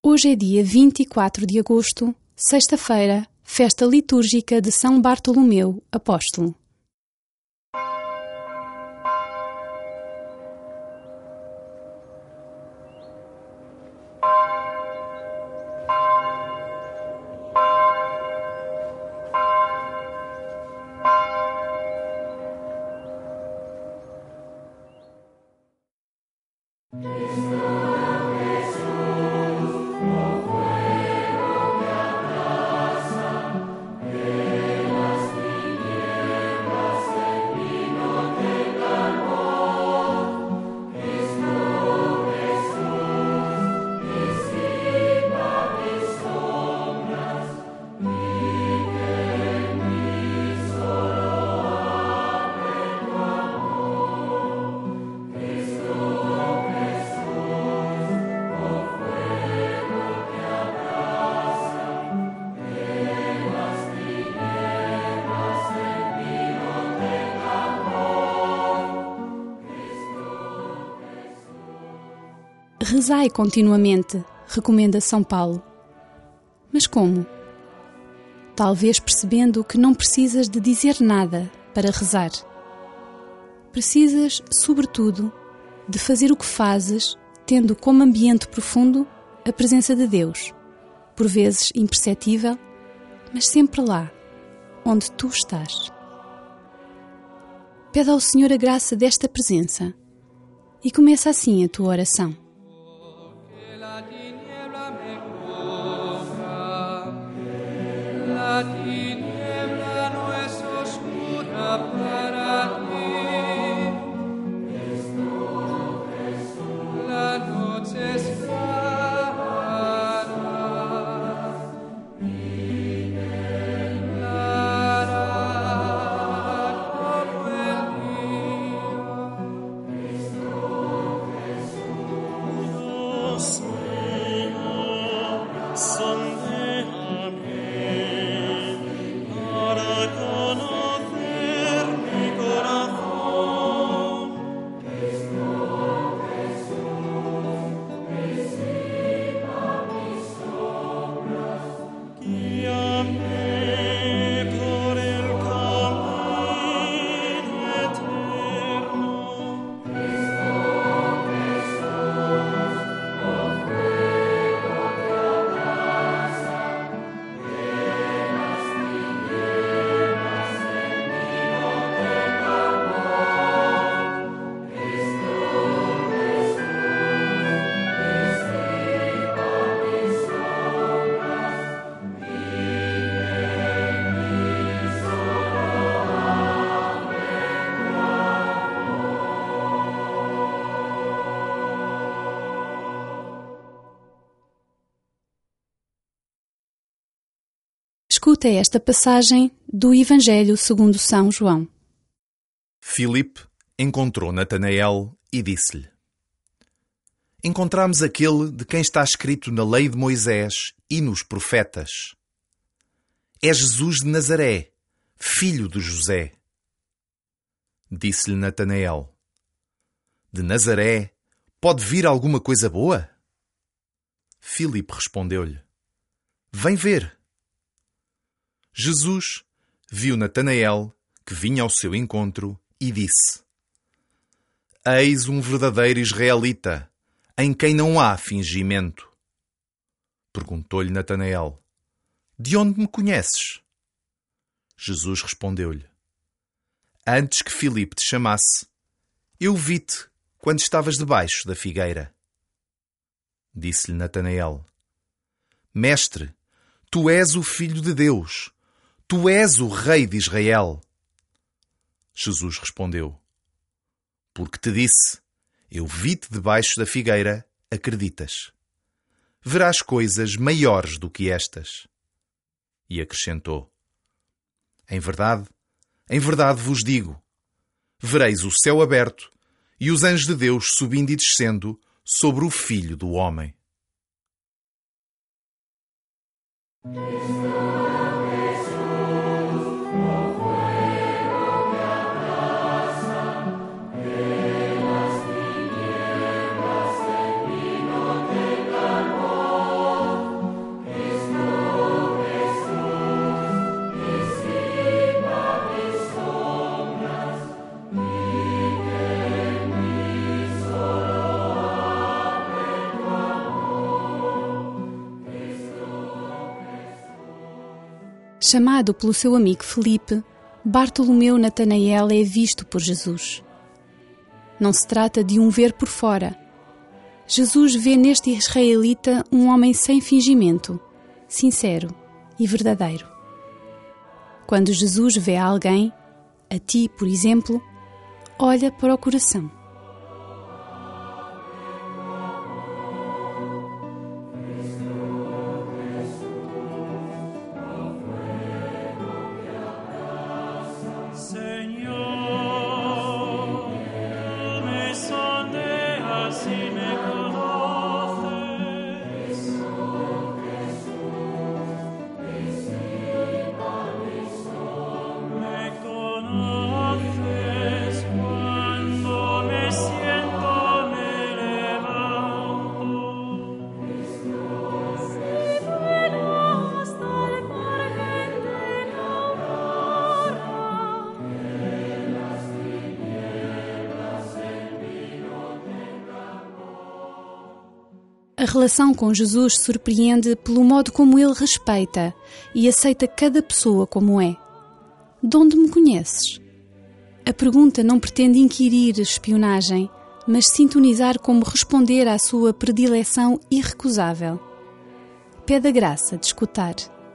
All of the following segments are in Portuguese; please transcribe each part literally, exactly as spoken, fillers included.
Hoje é dia vinte e quatro de agosto, sexta-feira, festa litúrgica de São Bartolomeu Apóstolo. Rezai continuamente, recomenda São Paulo. Mas como? Talvez percebendo que não precisas de dizer nada para rezar. Precisas, sobretudo, de fazer o que fazes, tendo como ambiente profundo a presença de Deus, por vezes imperceptível, mas sempre lá, onde tu estás. Pede ao Senhor a graça desta presença e começa assim a tua oração. La tiniebla no es oscura para ti. Cristo Jesús. La noche es clara y clara como el día. Cristo Jesús. Dios mío, sondéame para conocer mi corazón. Cristo Jesús, disipa mis sombras, guíame por el camino eterno. Cristo Jesús, oh fuego que abraza, que las tinieblas en mí no tengan voz. Cristo Jesús, disipa mis sombras, vive en mí solo abre tu amor. Escuta esta passagem do Evangelho segundo São João. Filipe encontrou Natanael e disse-lhe: Encontramos aquele de quem está escrito na lei de Moisés e nos profetas. É Jesus de Nazaré, filho de José. Disse-lhe Natanael: De Nazaré pode vir alguma coisa boa? Filipe respondeu-lhe: Vem ver. Jesus viu Natanael, que vinha ao seu encontro, e disse: Eis um verdadeiro israelita, em quem não há fingimento. Perguntou-lhe Natanael: De onde me conheces? Jesus respondeu-lhe: Antes que Filipe te chamasse, eu vi-te quando estavas debaixo da figueira. Disse-lhe Natanael: Mestre, tu és o Filho de Deus, tu és o Rei de Israel. Jesus respondeu: Porque te disse, eu vi-te debaixo da figueira, acreditas. Verás coisas maiores do que estas. E acrescentou: Em verdade, em verdade vos digo, vereis o céu aberto e os anjos de Deus subindo e descendo sobre o Filho do Homem. Cristo Chamado pelo seu amigo Filipe, Bartolomeu Natanael é visto por Jesus. Não se trata de um ver por fora. Jesus vê neste israelita um homem sem fingimento, sincero e verdadeiro. Quando Jesus vê alguém, a ti, por exemplo, olha para o coração. A relação com Jesus surpreende pelo modo como ele respeita e aceita cada pessoa como é. De onde me conheces? A pergunta não pretende inquirir espionagem, mas sintonizar como responder à sua predileção irrecusável. Pede a graça de escutar.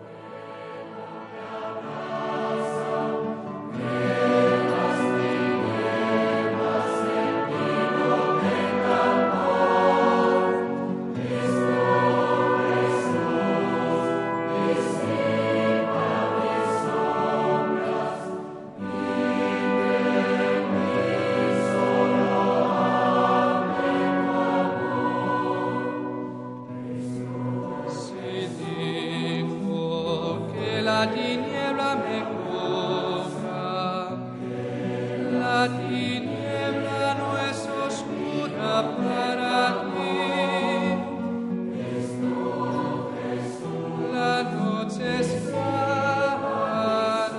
La tiniebla me cubra, la tiniebla no es oscura para ti. La noche es clara.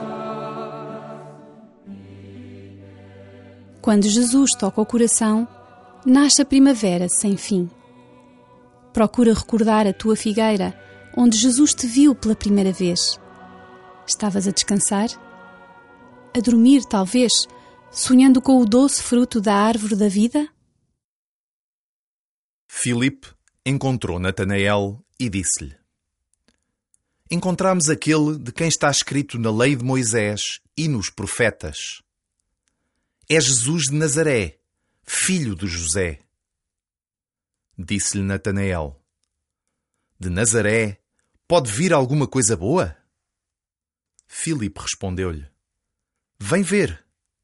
Quando Jesus toca o coração, nasce a primavera sem fim. Procura recordar a tua figueira, onde Jesus te viu pela primeira vez. Estavas a descansar? A dormir, talvez, sonhando com o doce fruto da árvore da vida? Filipe encontrou Natanael e disse-lhe: Encontramos aquele de quem está escrito na lei de Moisés e nos profetas. É Jesus de Nazaré, filho de José. Disse-lhe Natanael: De Nazaré pode vir alguma coisa boa? Filipe respondeu-lhe: Vem ver.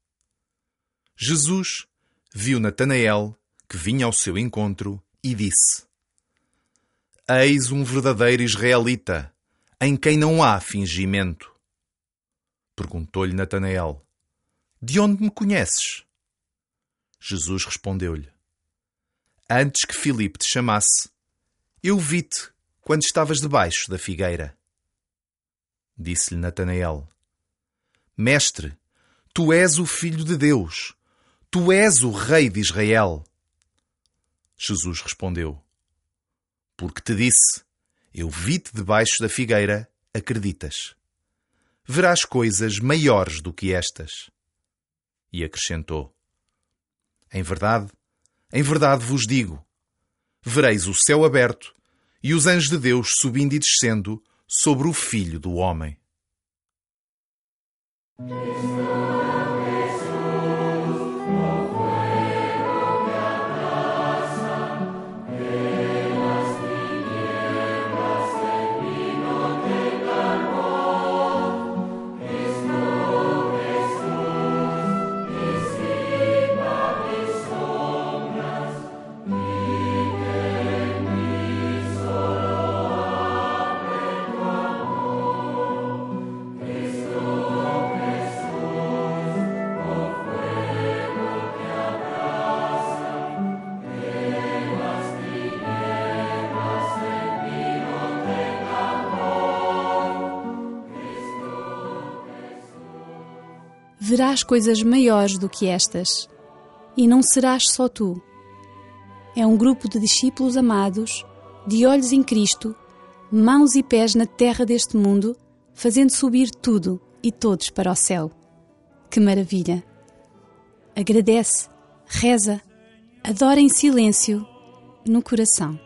Jesus viu Natanael, que vinha ao seu encontro, e disse: Eis um verdadeiro israelita, em quem não há fingimento. Perguntou-lhe Natanael: De onde me conheces? Jesus respondeu-lhe: Antes que Filipe te chamasse, eu vi-te quando estavas debaixo da figueira. Disse-lhe Natanael: Mestre, tu és o Filho de Deus, tu és o Rei de Israel. Jesus respondeu: Porque te disse, eu vi-te debaixo da figueira, acreditas. Verás coisas maiores do que estas. E acrescentou: Em verdade, em verdade vos digo, vereis o céu aberto e os anjos de Deus subindo e descendo sobre o Filho do Homem. Verás coisas maiores do que estas, e não serás só tu. É um grupo de discípulos amados, de olhos em Cristo, mãos e pés na terra deste mundo, fazendo subir tudo e todos para o céu. Que maravilha! Agradece, reza, adora em silêncio, no coração.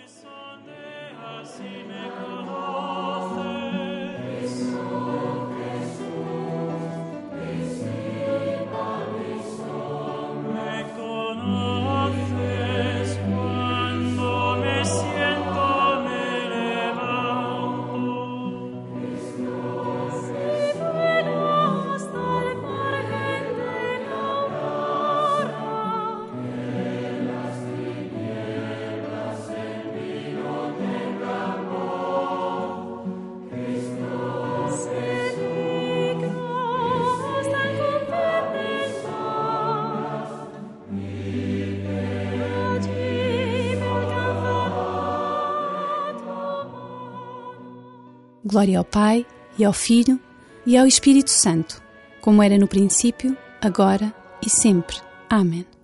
Glória ao Pai, e ao Filho, e ao Espírito Santo, como era no princípio, agora e sempre. Amém.